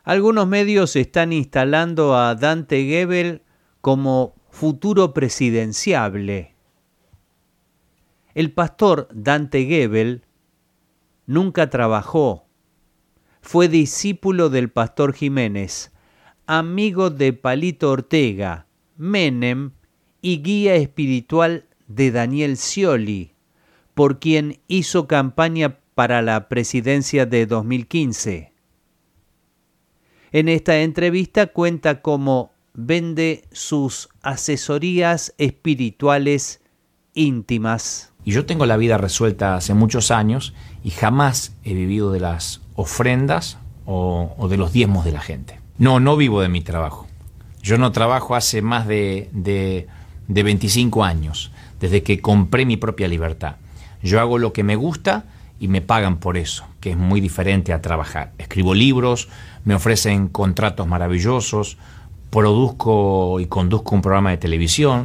Algunos medios están instalando a Dante Gebel como futuro presidenciable. El pastor Dante Gebel nunca trabajó. Fue discípulo del pastor Jiménez, amigo de Palito Ortega, Menem y guía espiritual de Daniel Scioli, por quien hizo campaña para la presidencia de 2015. En esta entrevista cuenta cómo vende sus asesorías espirituales íntimas. Y yo tengo la vida resuelta hace muchos años y jamás he vivido de las ofrendas o de los diezmos de la gente. No vivo de mi trabajo. Yo no trabajo hace más de 25 años, desde que compré mi propia libertad. Yo hago lo que me gusta y me pagan por eso, que es muy diferente a trabajar. Escribo libros, me ofrecen contratos maravillosos, produzco y conduzco un programa de televisión,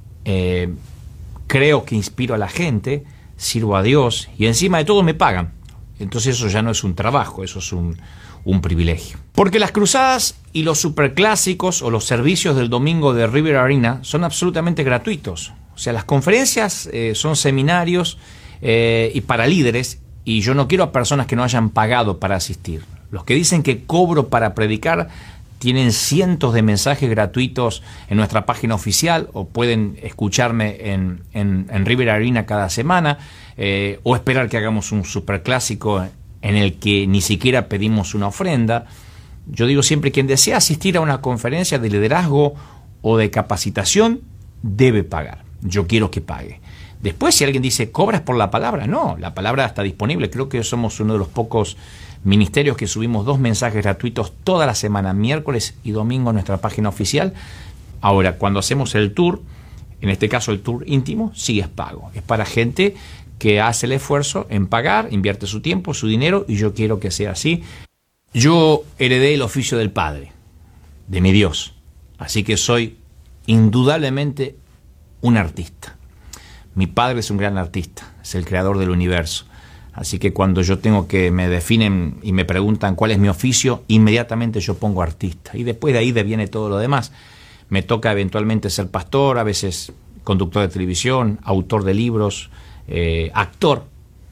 creo que inspiro a la gente, sirvo a Dios y encima de todo me pagan. Entonces eso ya no es un trabajo, eso es un privilegio. Porque las cruzadas y los superclásicos o los servicios del domingo de River Arena son absolutamente gratuitos. O sea, las conferencias son seminarios y para líderes, y yo no quiero a personas que no hayan pagado para asistir. Los que dicen que cobro para predicar tienen cientos de mensajes gratuitos en nuestra página oficial, o pueden escucharme en River Arena cada semana, o esperar que hagamos un superclásico en el que ni siquiera pedimos una ofrenda. Yo digo siempre, quien desea asistir a una conferencia de liderazgo o de capacitación debe pagar. Yo quiero que pague. Después, si alguien dice, ¿cobras por la palabra? No, la palabra está disponible. Creo que somos uno de los pocos ministerios que subimos 2 mensajes gratuitos toda la semana, miércoles y domingo, en nuestra página oficial. Ahora, cuando hacemos el tour, en este caso el tour íntimo, sí es pago. Es para gente que hace el esfuerzo en pagar, invierte su tiempo, su dinero, y yo quiero que sea así. Yo heredé el oficio del Padre, de mi Dios, así que soy indudablemente un artista. Mi padre es un gran artista, es el creador del universo. Así que cuando yo tengo que me definen y me preguntan cuál es mi oficio, inmediatamente yo pongo artista. Y después de ahí deviene todo lo demás. Me toca eventualmente ser pastor, a veces conductor de televisión, autor de libros, actor,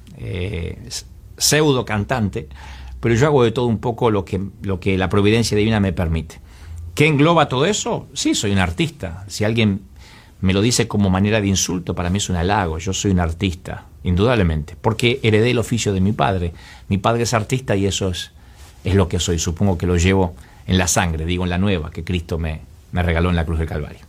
pseudo cantante, pero yo hago de todo un poco lo que la providencia divina me permite. ¿Qué engloba todo eso? Sí, soy un artista. Si alguien me lo dice como manera de insulto, para mí es un halago. Yo soy un artista, indudablemente, porque heredé el oficio de mi padre. Mi padre es artista y eso es lo que soy. Supongo que lo llevo en la sangre, digo en la nueva, que Cristo me regaló en la cruz del Calvario.